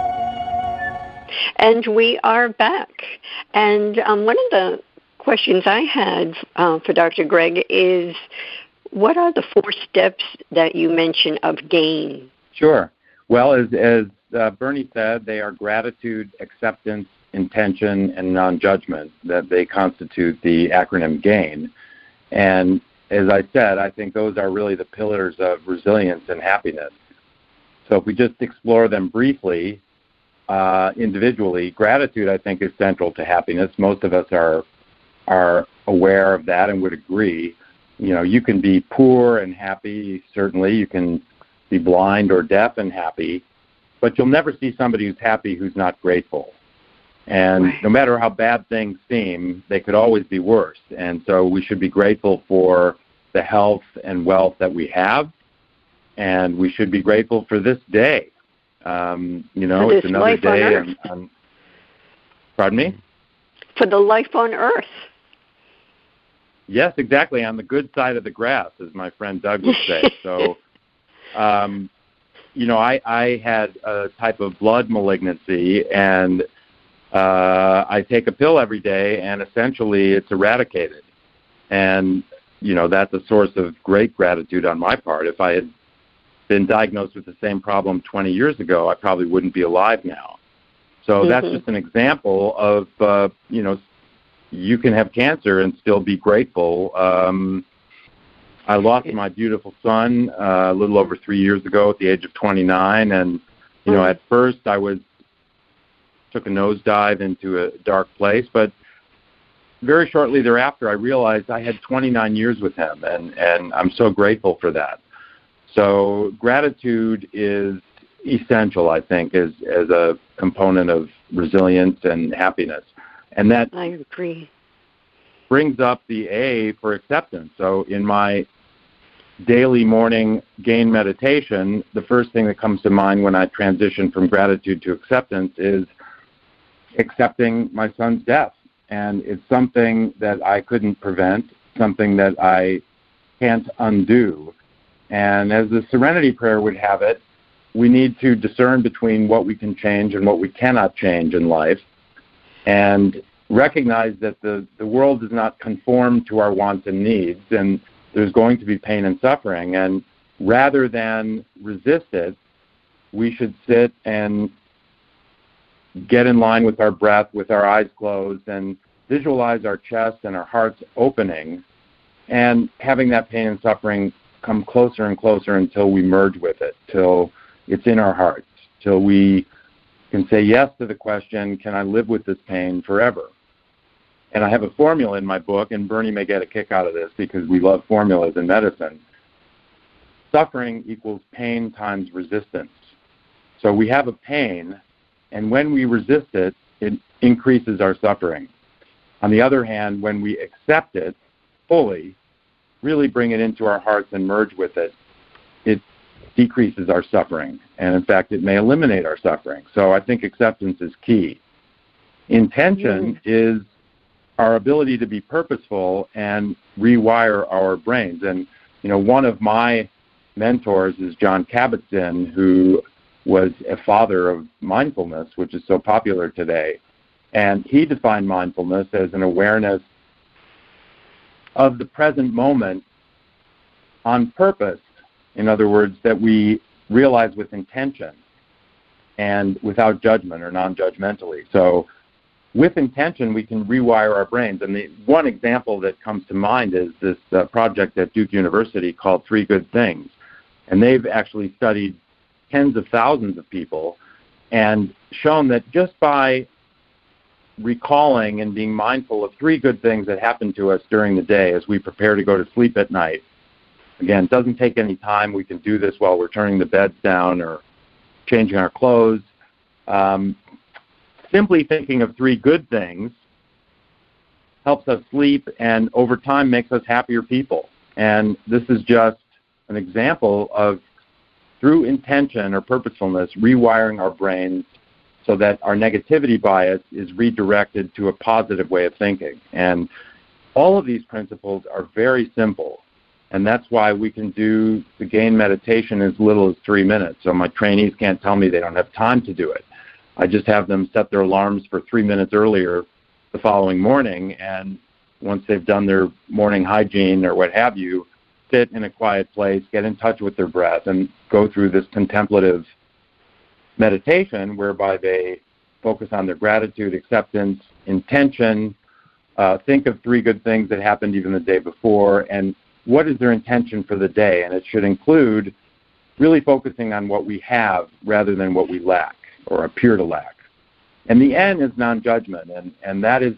And we are back. And um, one of the questions I had uh, for Doctor Greg is, what are the four steps that you mentioned of GAIN? Sure. Well, as, as uh, Bernie said, they are gratitude, acceptance, intention, and non-judgment, that they constitute the acronym GAIN. And as I said, I think those are really the pillars of resilience and happiness. So if we just explore them briefly, uh, individually, gratitude, I think, is central to happiness. Most of us are are aware of that and would agree. You know, you can be poor and happy, certainly. You can be blind or deaf and happy, but you'll never see somebody who's happy who's not grateful. And right. No matter how bad things seem, they could always be worse. And so we should be grateful for the health and wealth that we have, and we should be grateful for this day. Um, you know, it's another day. On on, on, pardon me? For the life on Earth. Yes, exactly. On the good side of the grass, as my friend Doug would say. So, um, you know, I, I had a type of blood malignancy, and uh, I take a pill every day, and essentially it's eradicated. And, you know, that's a source of great gratitude on my part. If I had been diagnosed with the same problem twenty years ago, I probably wouldn't be alive now. So mm-hmm. that's just an example of, uh, you know, you can have cancer and still be grateful. Um, I lost my beautiful son uh, a little over three years ago at the age of twenty-nine, and you know, at first I was took a nosedive into a dark place, but very shortly thereafter I realized I had twenty-nine years with him, and, and I'm so grateful for that. So gratitude is essential, I think, as as a component of resilience and happiness. And that I agree. brings up the A for acceptance. So in my daily morning GAIN meditation, the first thing that comes to mind when I transition from gratitude to acceptance is accepting my son's death. And it's something that I couldn't prevent, something that I can't undo. And as the Serenity Prayer would have it, we need to discern between what we can change and what we cannot change in life, and recognize that the, the world does not conform to our wants and needs, and there's going to be pain and suffering. And rather than resist it, we should sit and get in line with our breath, with our eyes closed, and visualize our chest and our hearts opening, and having that pain and suffering come closer and closer until we merge with it, till it's in our hearts, till we can say yes to the question, can I live with this pain forever? And I have a formula in my book, and Bernie may get a kick out of this because we love formulas in medicine. Suffering equals pain times resistance. So we have a pain, and when we resist it, it increases our suffering. On the other hand, when we accept it fully, really bring it into our hearts and merge with it, it decreases our suffering. And in fact, it may eliminate our suffering. So I think acceptance is key. Intention mm. is our ability to be purposeful and rewire our brains. And, you know, one of my mentors is John Kabat-Zinn, who was a father of mindfulness, which is so popular today. And he defined mindfulness as an awareness of the present moment on purpose. In other words, that we realize with intention and without judgment or non-judgmentally. So with intention, we can rewire our brains. And the one example that comes to mind is this uh, project at Duke University called Three Good Things. And they've actually studied tens of thousands of people and shown that just by recalling and being mindful of three good things that happen to us during the day as we prepare to go to sleep at night. Again, it doesn't take any time. We can do this while we're turning the beds down or changing our clothes. Um, simply thinking of three good things helps us sleep and over time makes us happier people. And this is just an example of, through intention or purposefulness, rewiring our brains so that our negativity bias is redirected to a positive way of thinking. And all of these principles are very simple, and that's why we can do the GAIN meditation in as little as three minutes. So my trainees can't tell me they don't have time to do it. I just have them set their alarms for three minutes earlier the following morning, and once they've done their morning hygiene or what have you, sit in a quiet place, get in touch with their breath, and go through this contemplative meditation whereby they focus on their gratitude, acceptance, intention, uh, think of three good things that happened even the day before, and what is their intention for the day. And it should include really focusing on what we have rather than what we lack or appear to lack. And the N is non-judgment, and, and that is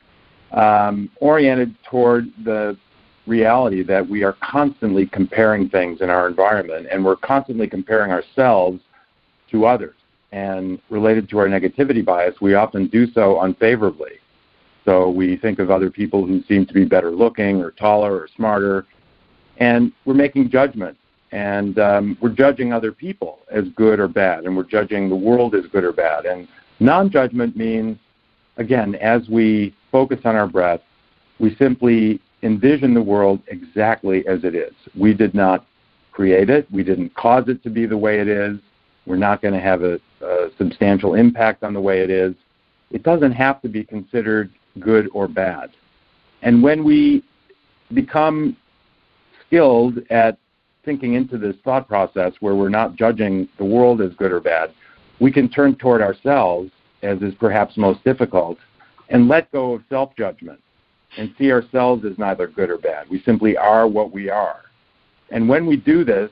um, oriented toward the reality that we are constantly comparing things in our environment, and we're constantly comparing ourselves to others. And related to our negativity bias, we often do so unfavorably. So we think of other people who seem to be better looking or taller or smarter, and we're making judgments. And um, we're judging other people as good or bad, and we're judging the world as good or bad. And non-judgment means, again, as we focus on our breath, we simply envision the world exactly as it is. We did not create it. We didn't cause it to be the way it is. We're not going to have a, a substantial impact on the way it is. It doesn't have to be considered good or bad. And when we become skilled at thinking into this thought process where we're not judging the world as good or bad, we can turn toward ourselves, as is perhaps most difficult, and let go of self-judgment and see ourselves as neither good or bad. We simply are what we are. And when we do this,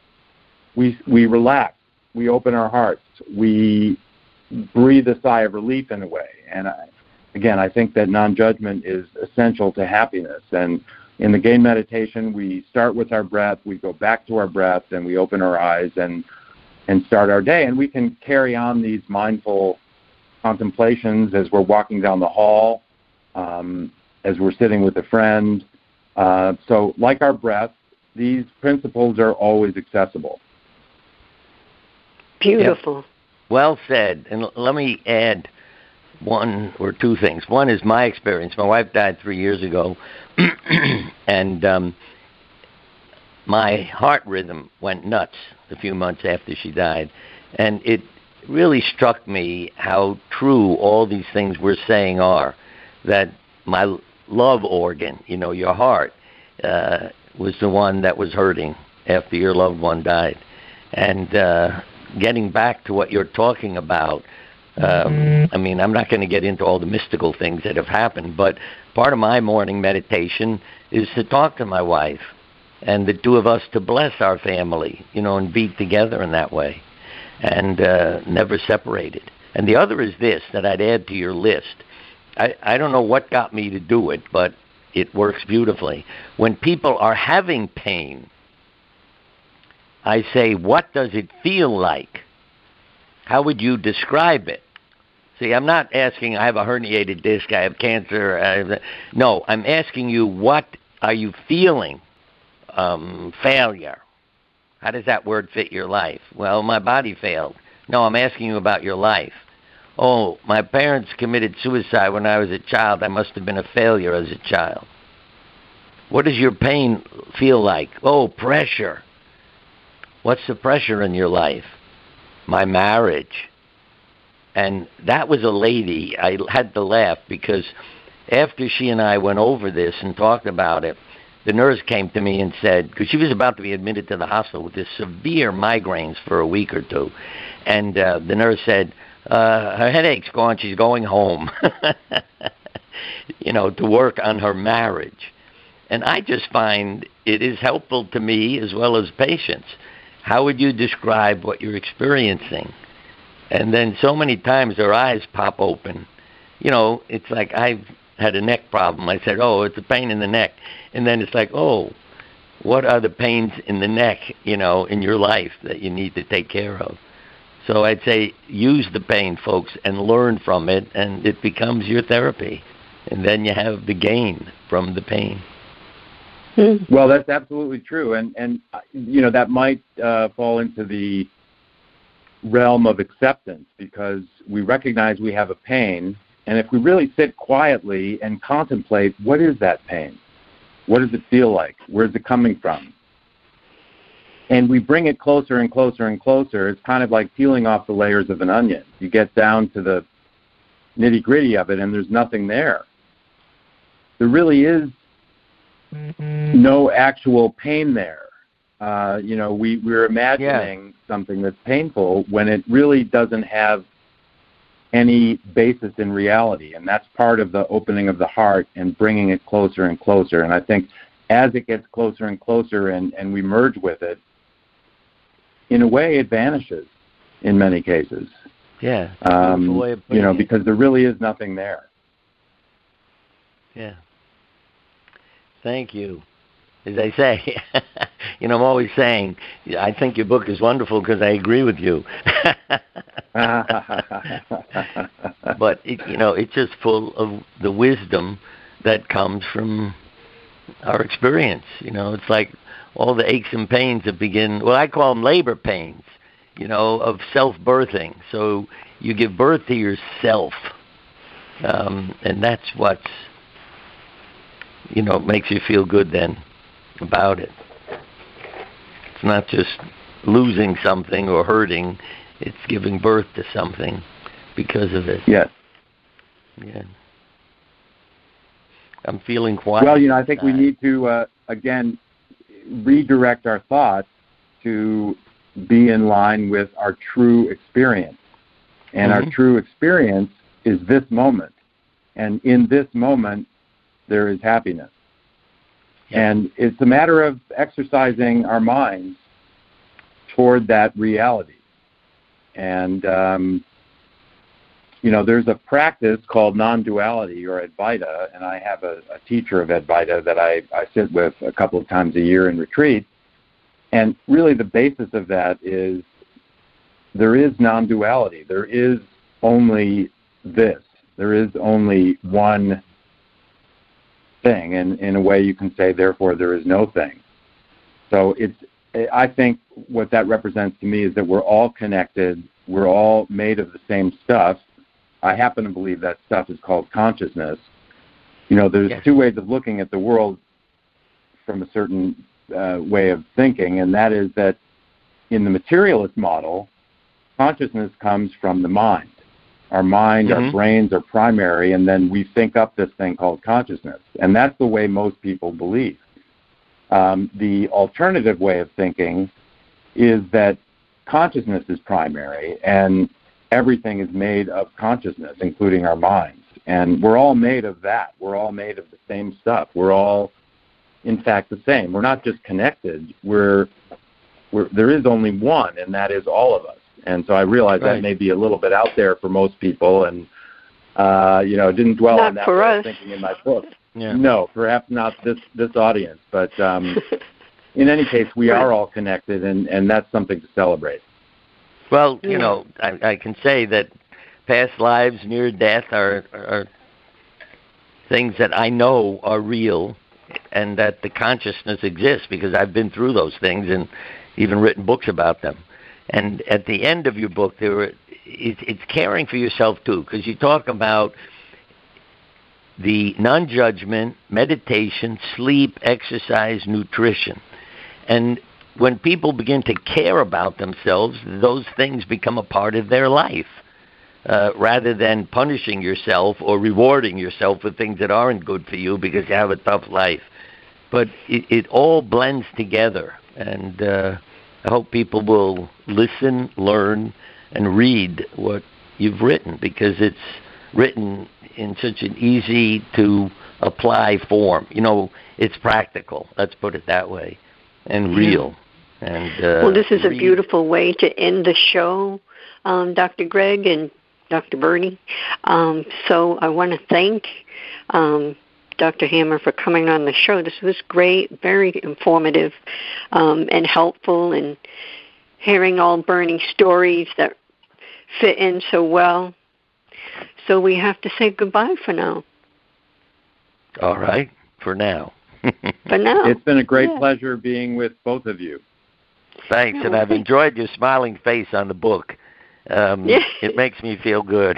we we relax. We open our hearts. We breathe a sigh of relief in a way. And I, again, I think that non-judgment is essential to happiness. And in the GAIN meditation, we start with our breath, we go back to our breath, and we open our eyes and and start our day. And we can carry on these mindful contemplations as we're walking down the hall, um, as we're sitting with a friend. Uh, so like our breath, these principles are always accessible. Beautiful. Yep. Well said. And l- let me add one or two things. One is my experience. My wife died three years ago, and um, my heart rhythm went nuts a few months after she died. And it really struck me how true all these things we're saying are, that my love organ, you know, your heart, uh, was the one that was hurting after your loved one died. And uh, getting back to what you're talking about, um, I mean, I'm not going to get into all the mystical things that have happened, but part of my morning meditation is to talk to my wife and the two of us to bless our family, you know, and be together in that way and uh, never separated. And the other is this, that I'd add to your list. I, I don't know what got me to do it, but it works beautifully. When people are having pain, I say, what does it feel like? How would you describe it? See, I'm not asking, I have a herniated disc, I have cancer. I have, no, I'm asking you, what are you feeling? Um, failure. How does that word fit your life? Well, my body failed. No, I'm asking you about your life. Oh, my parents committed suicide when I was a child. I must have been a failure as a child. What does your pain feel like? Oh, pressure. What's the pressure in your life? My marriage. And that was a lady. I had to laugh because after she and I went over this and talked about it, the nurse came to me and said, because she was about to be admitted to the hospital with this severe migraines for a week or two, and uh, the nurse said, uh, her headache's gone, she's going home, you know, to work on her marriage. And I just find it is helpful to me as well as patients. How would you describe what you're experiencing? And then so many times their eyes pop open. You know, it's like I've had a neck problem. I said, oh, it's a pain in the neck. And then it's like, oh, what are the pains in the neck, you know, in your life that you need to take care of? So I'd say use the pain, folks, and learn from it, and it becomes your therapy. And then you have the gain from the pain. Well, that's absolutely true. And, and you know, that might uh, fall into the realm of acceptance because we recognize we have a pain. And if we really sit quietly and contemplate, what is that pain? What does it feel like? Where's it coming from? And we bring it closer and closer and closer. It's kind of like peeling off the layers of an onion. You get down to the nitty-gritty of it, and there's nothing there. There really is no actual pain there. Uh, you know, we, we're imagining yeah. something that's painful when it really doesn't have any basis in reality. And that's part of the opening of the heart and bringing it closer and closer. And I think as it gets closer and closer and, and we merge with it, in a way it vanishes in many cases. Yeah. Um, you know, because there really is nothing there. Yeah. Thank you. As I say, you know, I'm always saying, I think your book is wonderful because I agree with you. But, it, you know, it's just full of the wisdom that comes from our experience. You know, it's like all the aches and pains that begin, well, I call them labor pains, you know, of self-birthing. So you give birth to yourself, um, and that's what's, you know, makes you feel good then about it. It's not just losing something or hurting, it's giving birth to something because of it. Yes. Yeah. I'm feeling quiet. Well, you know, I think we need to, uh, again, redirect our thoughts to be in line with our true experience. And mm-hmm. our true experience is this moment. And in this moment, there is happiness. Yeah. And it's a matter of exercising our minds toward that reality. And, um, you know, there's a practice called non-duality or Advaita, and I have a, a teacher of Advaita that I, I sit with a couple of times a year in retreat. And really the basis of that is there is non-duality. There is only this. There is only one thing, and in a way you can say, therefore, there is no thing. So it's, I think what that represents to me is that we're all connected, we're all made of the same stuff. I happen to believe that stuff is called consciousness. You know, there's yes. two ways of looking at the world from a certain uh, way of thinking, and that is that in the materialist model, consciousness comes from the mind. Our mind, mm-hmm. our brains are primary, and then we think up this thing called consciousness. And that's the way most people believe. Um, the alternative way of thinking is that consciousness is primary, and everything is made of consciousness, including our minds. And we're all made of that. We're all made of the same stuff. We're all, in fact, the same. We're not just connected. We're, we're there is only one, and that is all of us. And so I realize right. that may be a little bit out there for most people, and uh, you know, didn't dwell not on that for way us. of thinking in my book. Yeah. No, perhaps not this this audience, but um, in any case, we right. are all connected, and, and that's something to celebrate. Well, you yeah. know, I, I can say that past lives, near death, are, are things that I know are real, and that the consciousness exists because I've been through those things and even written books about them. And at the end of your book, there were, it, it's caring for yourself, too, because you talk about the non-judgment, meditation, sleep, exercise, nutrition. And when people begin to care about themselves, those things become a part of their life, uh, rather than punishing yourself or rewarding yourself for things that aren't good for you because you have a tough life. But it, it all blends together, and uh, I hope people will listen, learn, and read what you've written, because it's written in such an easy-to-apply form. You know, it's practical, let's put it that way, and real. And uh, well, this is read. a beautiful way to end the show, um, Doctor Greg and Doctor Bernie. Um, so I want to thank um, Doctor Hammer for coming on the show. This was great, very informative, um, and helpful, and hearing all Bernie's stories that fit in so well. So we have to say goodbye for now. All right, for now. For now. It's been a great yeah. pleasure being with both of you. Thanks, and I've enjoyed your smiling face on the book. Um, yeah. It makes me feel good.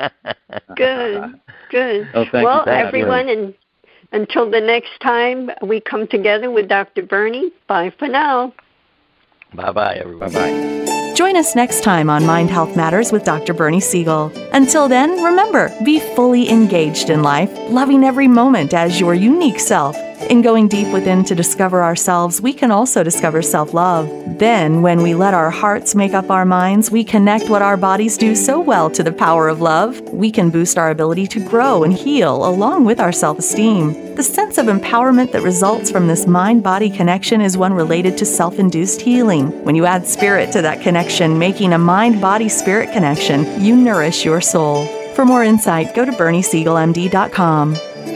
Good, good. Oh, thank well, you. everyone, and until the next time we come together with Doctor Bernie, bye for now. Bye-bye, everybody. Bye-bye. Join us next time on Mind Health Matters with Doctor Bernie Siegel. Until then, remember, be fully engaged in life, loving every moment as your unique self. In going deep within to discover ourselves, we can also discover self-love. Then, when we let our hearts make up our minds, we connect what our bodies do so well to the power of love. We can boost our ability to grow and heal along with our self-esteem. The sense of empowerment that results from this mind-body connection is one related to self-induced healing. When you add spirit to that connection, making a mind-body-spirit connection, you nourish your soul. For more insight, go to Bernie Siegel M D dot com.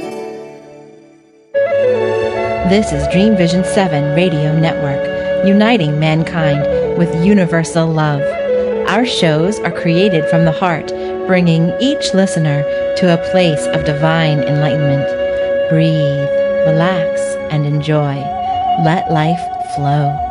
This is Dream Vision seven Radio Network, uniting mankind with universal love. Our shows are created from the heart, bringing each listener to a place of divine enlightenment. Breathe, relax, and enjoy. Let life flow.